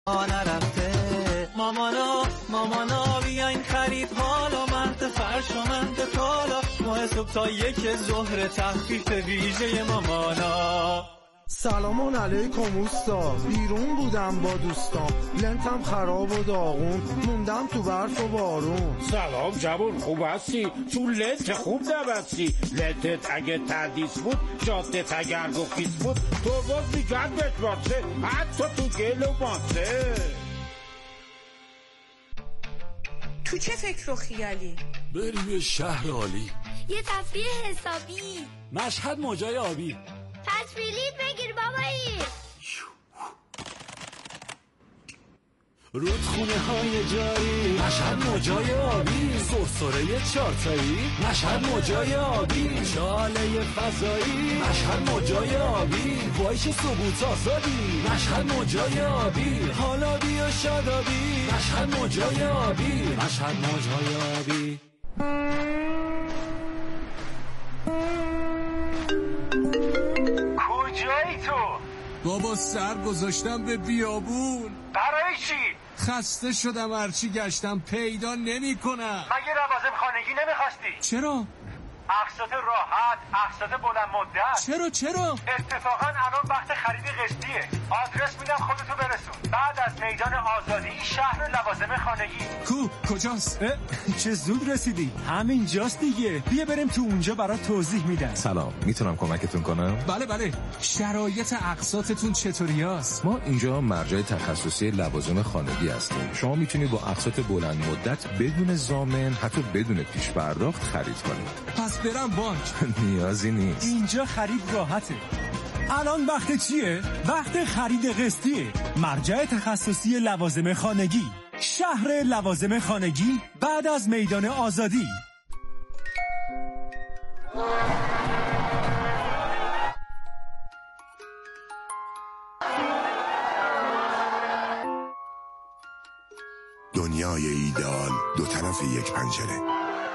نرفته مامانا بیاین خرید حالا مهد فرش و مهد تالا ماه صبح تا 1 ظهر تخفیف ویژه مامانا. سلام علیکم اوستا، بیرون بودم با دوستام، لنتم خراب و داغون، موندم تو برف و بارون. سلام جوون، خوب هستی؟ تو لنت خوب نبستی. لنتت اگه تردیس بود، جادت اگر گفیز بود، تو باز میگردت واسه حتی تو گل و ماسه. تو چه فکر و خیالی؟ بریم یه شهر عالی، یه تفریح حسابی، مشهد موجای آبی، پس بلیط بگیر بابایی. رودخونه های جاری، مشهد موجای آبی، سرسره 4 تایی، مشهد موجای آبی، شاله فضایی، مشهد موجای آبی، وایش ثبوت آزادی، مشهد موجای آبی، حالا بیا شادابی، مشهد موجای آبی، مشهد موجای آبی. کجایی تو؟ بابا سر گذاشتم به بیابون. برای چی؟ خسته شدم، هرچی گشتم پیدا نمی کنم. مگه لوازم خانگی نمیخواستی؟ چرا؟ اقساط راحت، اقساط بلند مدت. چرا؟ اتفاقا الان وقت خرید قسطیه. آدرس میدم خودتو برسون. بعد از میدان آزادی شهر لوازم خانگی. کجاست؟ چه زود رسیدی؟ همین جاست دیگه. بیا بریم تو اونجا برات توضیح میدم. سلام، میتونم کمکتون کنم؟ بله. شرایط اقساطتون چطوری است؟ ما اینجا مرجع تخصصی لوازم خانگی هستیم. شما میتونید با اقساط بلند مدت بدون ضامن، حتی بدون پیش پرداخت خرید کنید. پس برم بانک؟ نیازی نیست. اینجا خرید راحته. الان وقت چیه؟ وقت خرید قسطیه. مرجع تخصصی لوازم خانگی، شهر لوازم خانگی بعد از میدان آزادی. دنیای ایدئال، دو طرف یک پنجره.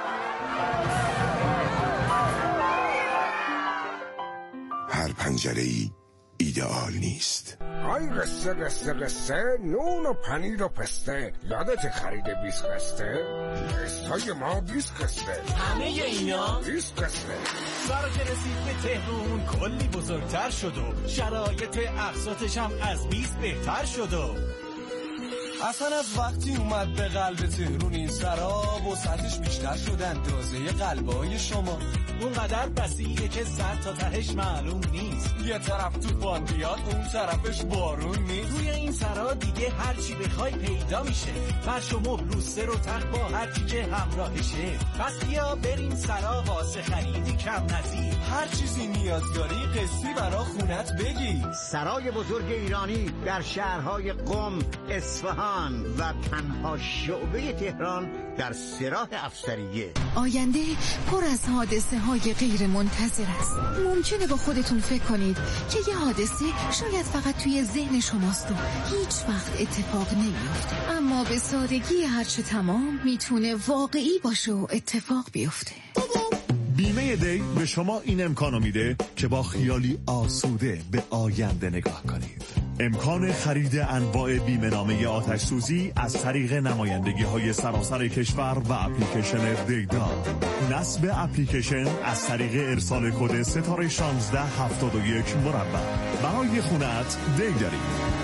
هر پنجره‌ای ایدئال نیست. آی قصه نون و پنیر و پسته. یادت خرید 20 قسطه؟ قسطای ما 20 قسطه. همه اینا 20 قسطه. سارا که رسید به تهرون کلی بزرگتر شد و شرایط اقساطش هم از 20 بهتر شد و اصلا از وقتی اومد به قلب تهرون این سراب و سطحش بیشتر شد اندازه قلبای شما. اونقدر بسیعه که سر تا تهش معلوم نیست. یه طرف طوفان بیاد اون طرفش بارون نیست. روی این سرا دیگه هر چی بخوای پیدا میشه. فرش و مبل و سر و تخت با هر چی که همراهشه. پس بیا بریم سرا واسه خریدی کم نظیر. هر چیزی نیاز داری قسطی برا خونت بگی. سرای بزرگ ایرانی در شهرهای قم، اصفهان و تنها شعبه تهران در سراح افسریه. آینده پر از حادثه های غیر منتظر است. ممکنه با خودتون فکر کنید که یه حادثه شاید فقط توی ذهن شماست و هیچ وقت اتفاق نمیفته، اما به سادگی هرچه تمام میتونه واقعی باشه و اتفاق بیفته. بیمه دی به شما این امکانو میده که با خیالی آسوده به آینده نگاه کنید. امکان خرید انواع بیمه نامه آتش سوزی از طریق نمایندگی‌های سراسر کشور و اپلیکیشن دیدا. نصب اپلیکیشن از طریق ارسال کد ستاره 1671 مربع. برای خونت دی داریم.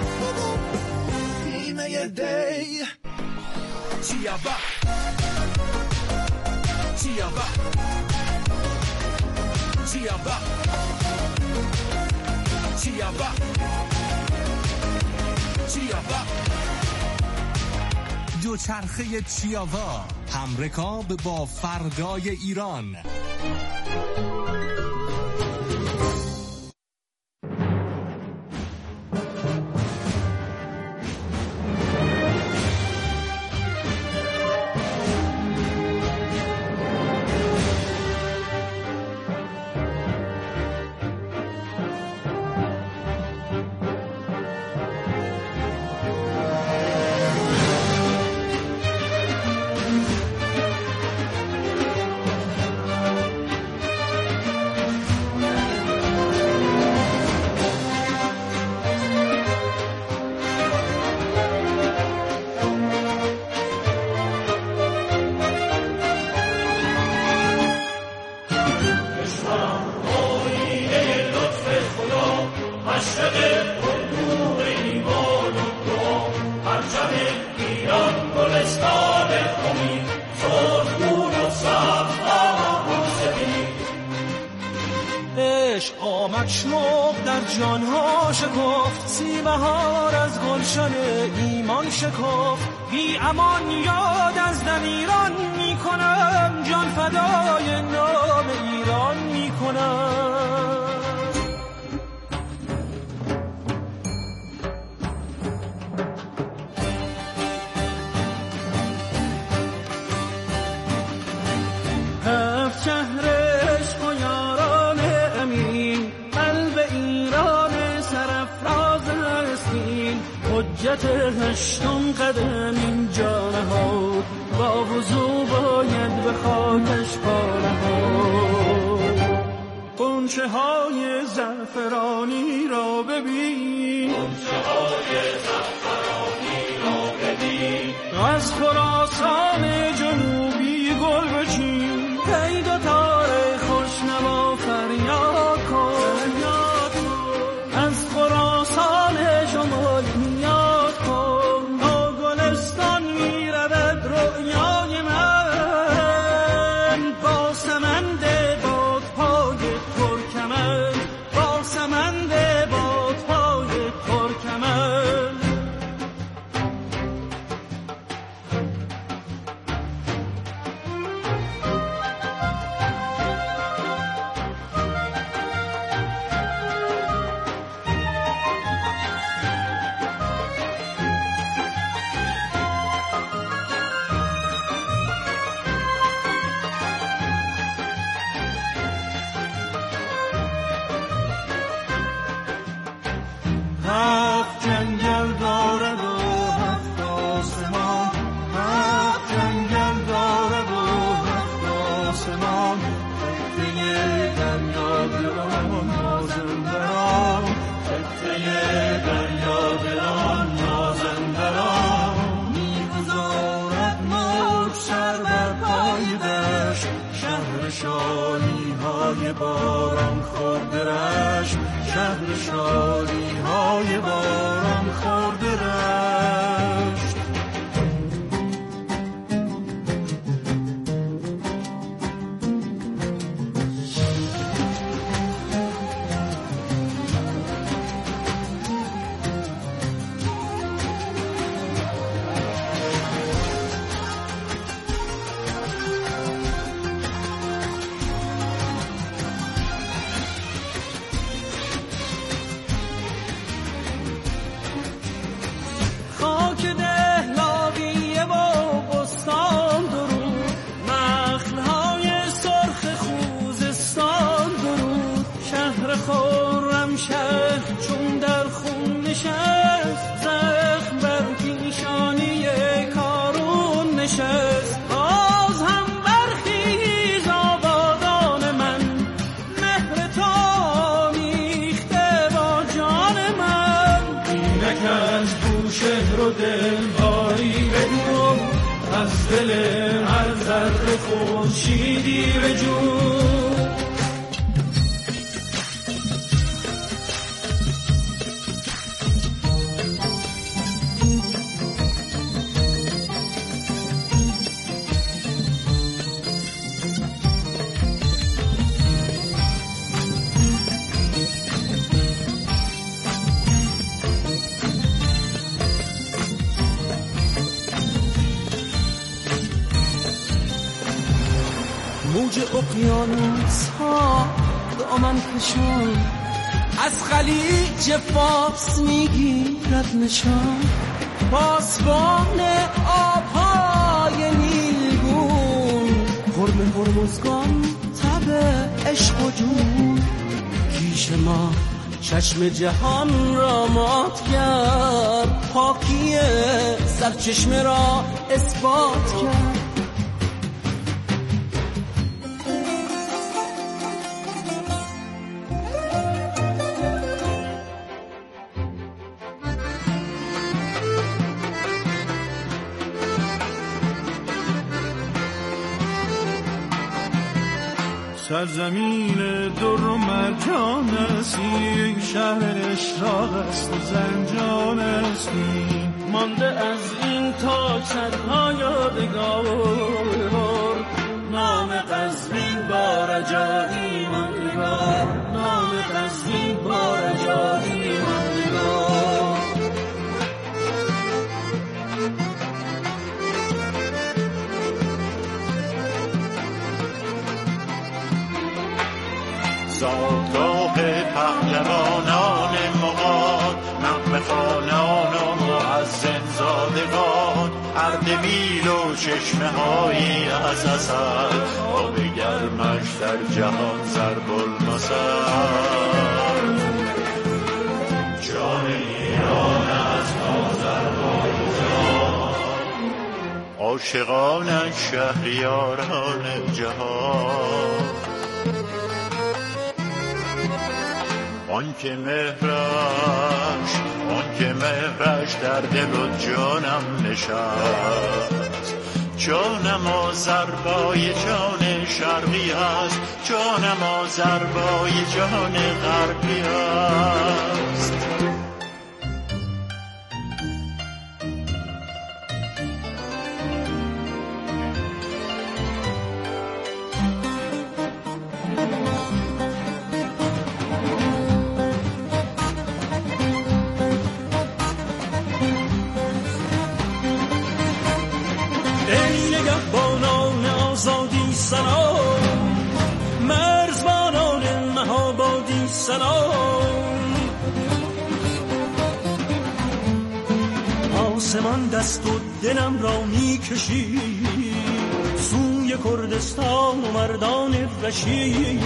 بیمه دی چیابا چیابا چیابا چیابا چیابا. دوچرخه چیاوا، همرکاب با فردای ایران. مشنوق در جانها شکفت، سی بهار از گلشن ایمان شکفت. بی امان یاد از دمیران می کنم، جان فدای نام ایران می کنم. هفت شهرش و یاران امین، قلب ایران سرافراز هستین. حجت هشتم قدم اینجا نهاد، با وضو باید به خاکش پا نهاد. غنچه های زعفرانی را ببین، غنچه های زعفرانی را ببین. از خراسان جنوبی گل بچین، پیدا تاره خوشنوا فریاد کن. از خراسان شمالی یاد کن، تا گلستان میرود رؤیای من. با سمند بادپای ترکمن، با سمند بادپای ترکمن. هفت جنگل دارد و هفت آسمان، هفت جنگل دارد و هفت آسمان. خطه دریا دلان مازندران، خطه دریا دلان مازندران. میگذارد موج سر بر پای دشت، شهر شالی های باران خورده رشت، شهر شالی های باران خورده رشت. خاک دهلاویه و بستان درود، نخلهای سرخ خوزستان درود. شهر خرم شهر چون در خون نشست، زخم بر پیشانی کارون نشست. باز هم برخیز آبادان من، مهر تو میخته با جان من. اینک از شهر و دل باری بگو، از دل هر ذره خورشیدی بجو. موج اقیانوس ها دامن کشان، از خلیج فارس میگیرد نشان. پاسبان آبهای نیلگون، خرم هرمزگان تب عشق و جون. پیش ما چشم جهان را مات کرد، پاکی سرچشمه را اثبات کرد. سرزمین در و مرجان هستی، شهر اشراق است و زنجان هستی. مانده از این تاج صدها یادگار، نام قزوین با رجایی ماندگار، نام قزوین وقتی با رجایی ماندگار. زادگاه پهلوانان مغان، نغمه خوانان و مؤذن زادگان، اردبیل و چشمه هایی از اصل، آب گرمش در جهان ضرب المثل. جان ایران از آذربایجان، عاشقانش شهریاران جهان. آن که مهرش در دل و جانم نشست، جانم آذربایجان شرقی است، جانم آذربایجان غربی است. آسمان دست و دلم را می کشید سوی کردستان و مردان رشید.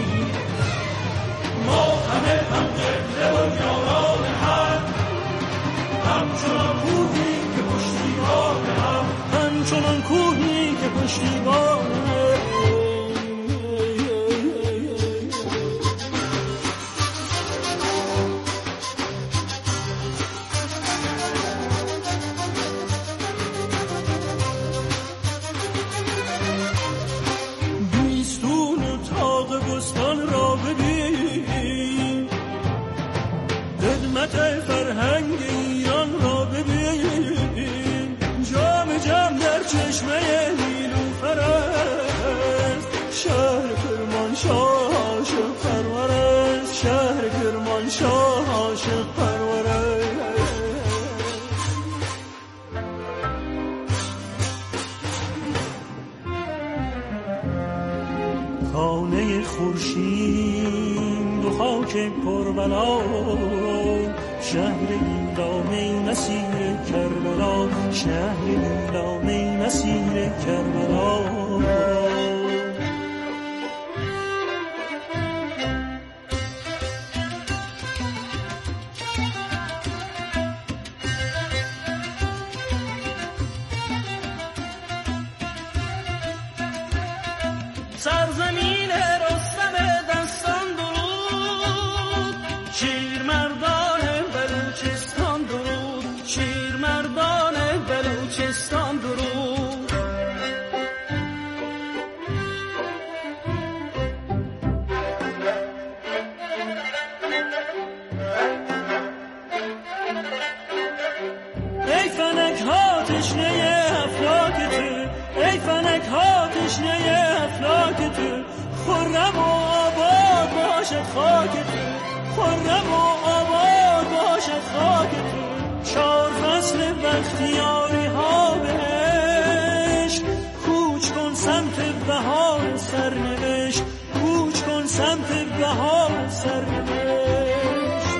ما همه هم قبله و یاران هم، همچنان کوهی که پشتیبان هم، همچنان کوهی که پشتیبان هم. فرهنگ ایران را ببین، جام جم در چشمه نیلوفر است، شهر کرمانشاه عاشق پرور است، شهر کرمانشاه عاشق پرور است. خانه خورشید و خاک کربلا، شهر ایلامه نصیر کربلا، شهر ایلامه نصیر کربلا. سرزمین رستم دستان درود، شیرمردان بلوچستان درود، شیرمردان بلوچستان درود. ای فلک ها تشنه افلاک تو، ای فلک ها تشنه افلاک تو، خرم و آباد باشد خاک تو، خرم و آباد باشد خاک تو. چار فصل بختیاری ها بهش، کوچ کن سمت بهار سرنوشت، کوچ کن سمت بهار سرنوشت.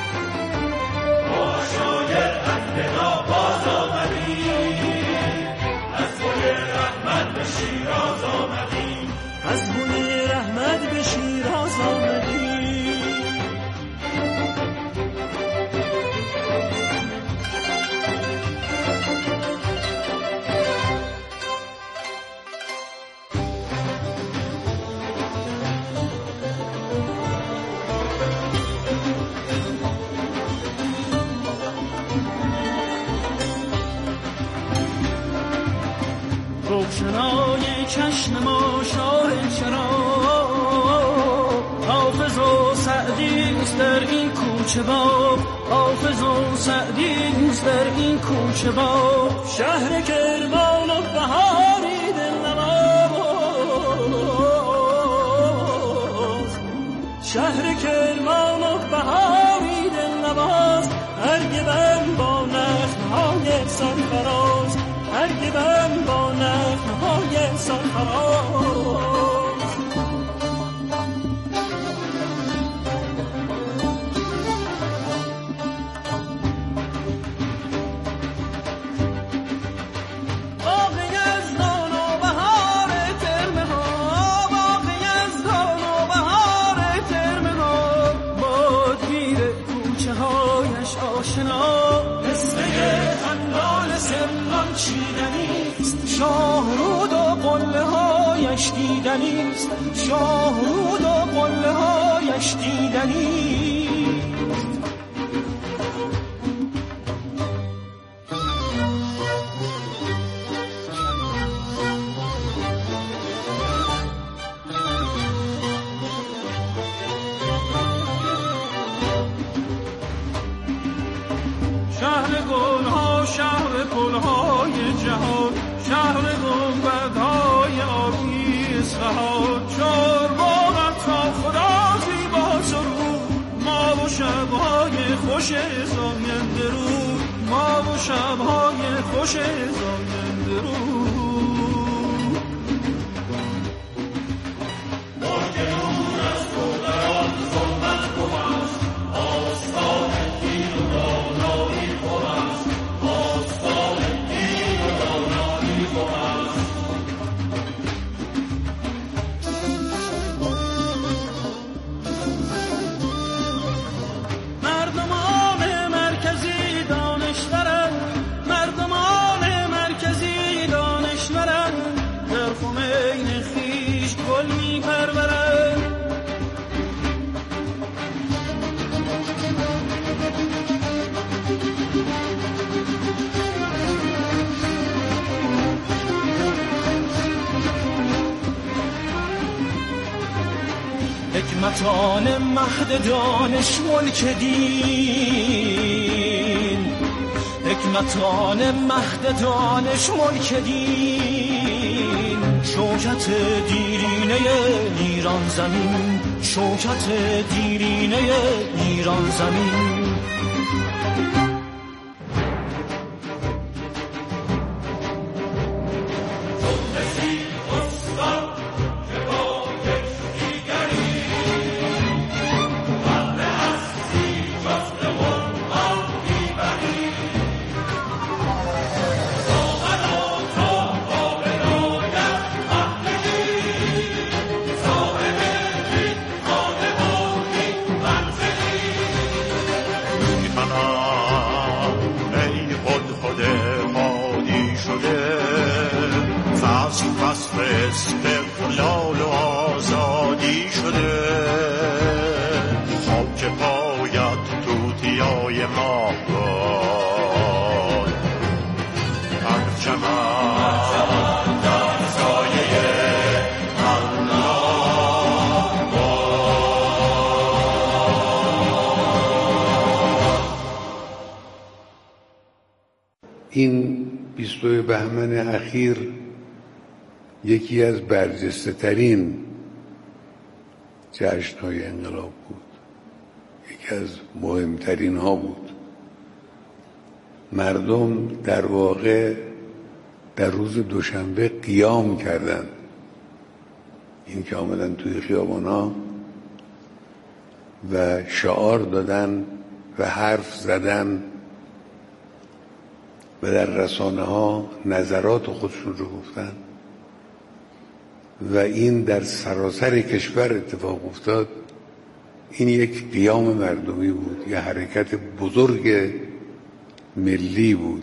شاید اهلنا باز آمدیم، از بوی رحمت به شیراز آمدیم، از بوی رحمت به شیراز آمدیم. روشنای چشم ما شاه چراغ، حافظ و سعدیست در این کوچه باغ، حافظ و سعدیست در این کوچه باغ. شهر کرمان و بهاری دلنواز، شهر کرمان بهاری دلنواز، برگبن با نخلهای سرفراز، برگبن با نخلهای سرفراز. شاهرود و قله هایش دیدنیست، شاهرود و قله هایش دیدنیست. شهر گلها، شهر گلهای جهان، شهر گنبدهای آبی اصفهان، چارباغت تا خدا زیبا سرود، ما و شبهای خوش زاینده رو، ما و شبهای خوش زاینده رو. حکمتان مهد دانش ملک دین، حکمتان مهد دانش ملک دین، شوکت دیرینه ایران زمین، شوکت دیرینه ایران زمین. استقلال و آزادی شده، خاک پایت توتیای ما باد، پرچمم در سایه الله باد. این 22 بهمن اخیر یکی از برجسته ترین جشن‌های انقلاب بود، یکی از مهمترین ها بود. مردم در واقع در روز دوشنبه قیام کردند، این که آمدن توی خیابان‌ها و شعار دادن و حرف زدن و در رسانه‌ها نظرات خودشون رو گفتن و این در سراسر کشور اتفاق افتاد. این یک قیام مردمی بود، یه حرکت بزرگ ملی بود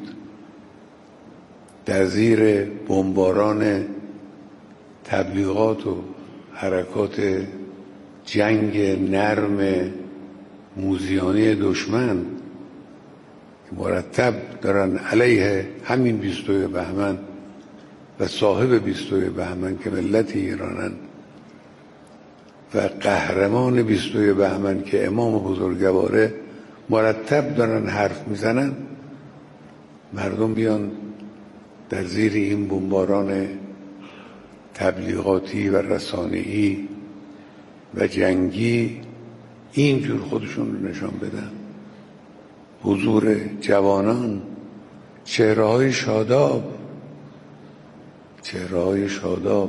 در زیر بمباران تبلیغات و حرکات جنگ نرم موذیانه دشمن که مرتب دارن علیه همین 22 بهمن و صاحب 22 بهمن که ملت ایرانن و قهرمان 22 بهمن که امام بزرگواره مرتب دارن حرف میزنن. مردم بیان در زیر این بمباران تبلیغاتی و رسانه‌ای و جنگی اینجور خودشون رو نشان بدن. حضور جوانان، چهره‌های شاداب، چهره‌های شاداب،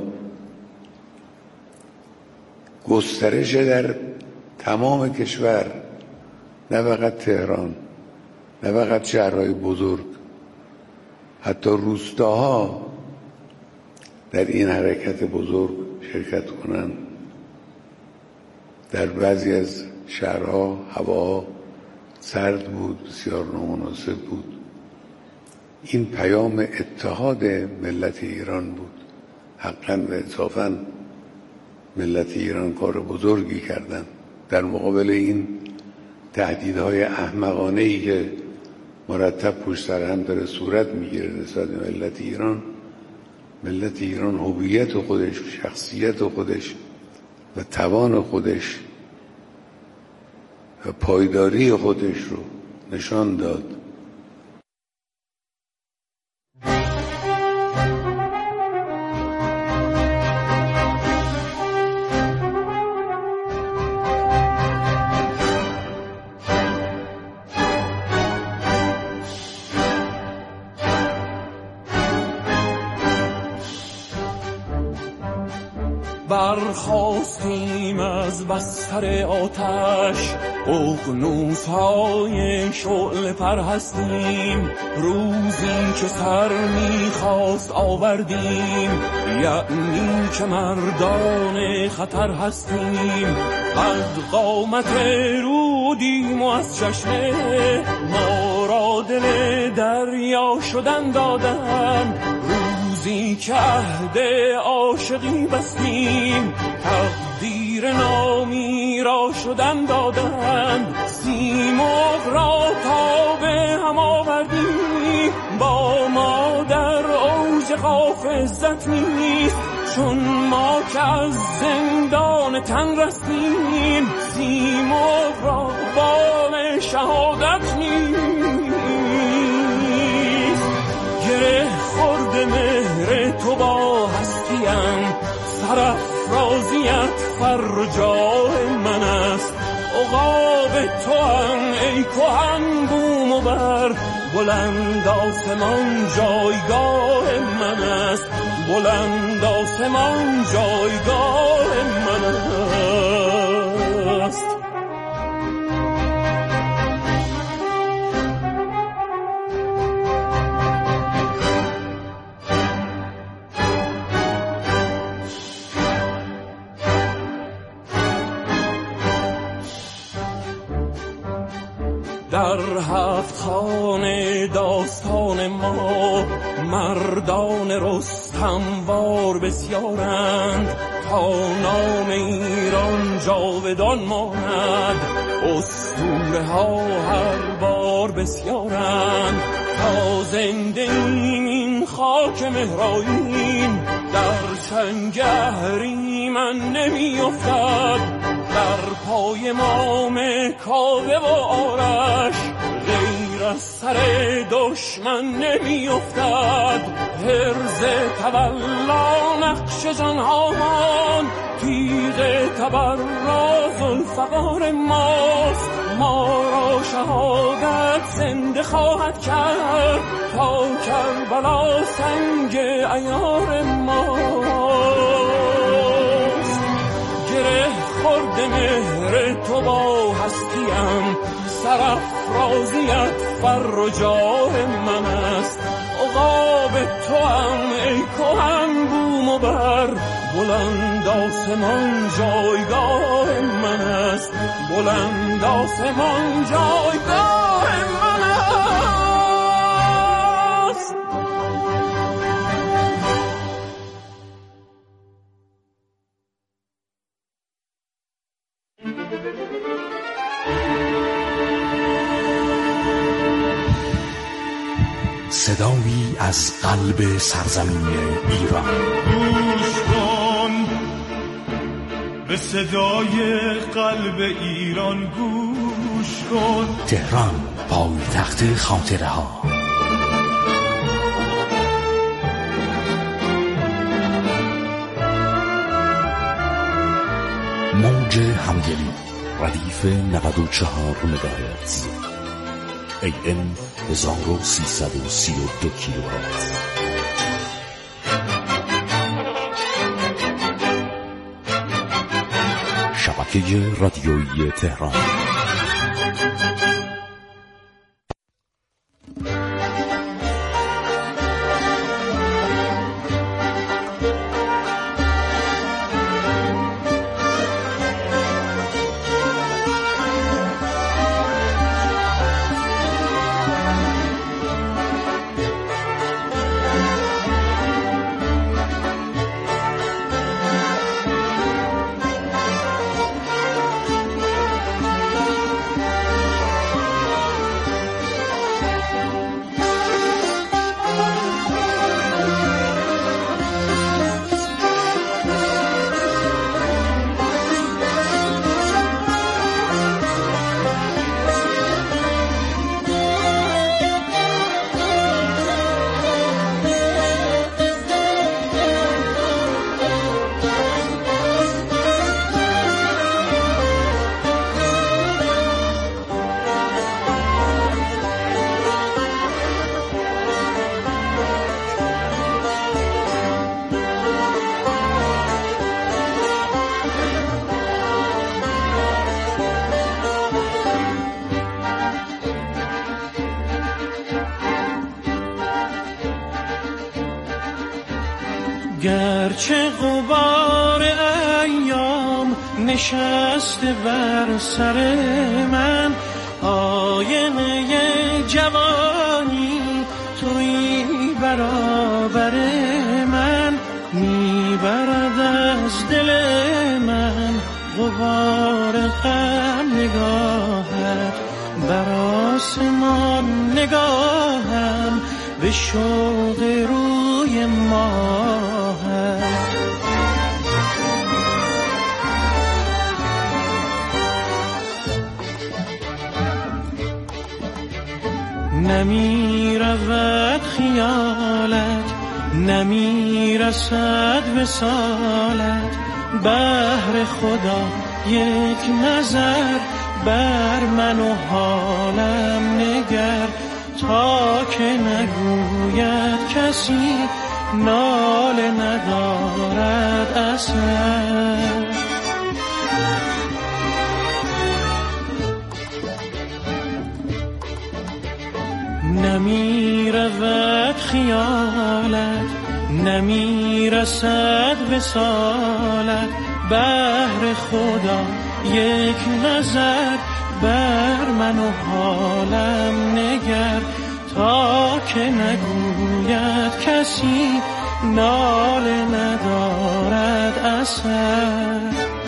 گسترش در تمام کشور، نه فقط تهران، نه فقط شهرهای بزرگ، حتی روستاها در این حرکت بزرگ شرکت کنند. در بعضی از شهرها هوا سرد بود، بسیار نامناسب بود. این پیام اتحاد ملت ایران بود. حقا و انصافا ملت ایران کار بزرگی کردن در مقابل این تهدیدهای احمقانه‌ای که مرتب پشت سر هم داره صورت میگیره نسبت به ملت ایران. ملت ایران هویت خودش، شخصیت خودش و توان خودش و پایداری خودش رو نشان داد. برخاستیم از بستر آتش، اقنوس‌های شعله پر هستیم. روزی که سر می‌خواست آوردیم، یعنی که مردان خطر هستیم. از قامت رودیم و از چشمه ما را دل دریا شدن دادن. روزی که عهد عاشقی بستیم، تقدیر نامی را شدن دادند. سیمرغ را تا به هم آوردیم، با ما در اوج قاف عزت نیست. چون ما که از زندان تن رستیم، سیمرغ را بال شهادت نیست. گره خورد مهر تو با هستیم، سرافرازیت فر و جاه من است. عقاب تو هم ای کهن بوم و بر، بلند آسمان جایگاه من است. بلند آسمان جایگاه من است. در هفت خانه داستان ما، مردان رستموار بسیارند. تا نام ایران جاودان ماند، اسطوره ها هر بار بسیارند. تا زنده این خاک مهرائین، در چنگ اهریمن نمی افتد. در پای مام کاوه و آرش، غیر از سر دشمن نمی افتد. حرز تولا نقش جانهامان، تیغ تبرا ذوالفقار ماست. ما را شهادت زنده خواهد کرد، تا کربلا سنگ عیار ماست. گره خورد مهر تو با هستیم، سرافرازیت فر و جاه من است. عقاب تو هم ای کهن بوم و بر، بلند آسمان جایگاه من است. بلند آسمان جایگاه من است. صدایی از قلب سرزمین ایران. گوش کن به صدای قلب ایران، گوش کن. تهران، پایتخت خاطره ها. موج همدلی ردیف 94 مگاهرتز، AM 1332 کیلوهرتز. شبکه رادیویی تهران. گرچه غبار ایام نشسته بر سر من، آینه جوانی توی برابر من، میبرد از دل من غبار غم نگاهت، بر آسمان نگاهم به شوق روی ماهت. نمی رود خیالت، نمی رسد وصالت، بهر خدا یک نظر بر من و حالم نگر، تا که نگوید کسی ناله ندارد اثر. نمی رود خیالت، نمی رسد وصالت، بهر خدا یک نظر بر من و حالم نگر، تا که نگوید کسی ناله ندارد اثر.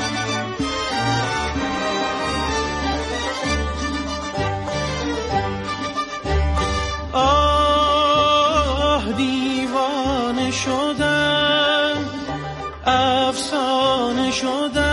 آه دیوانه شدم، افسانه شدم،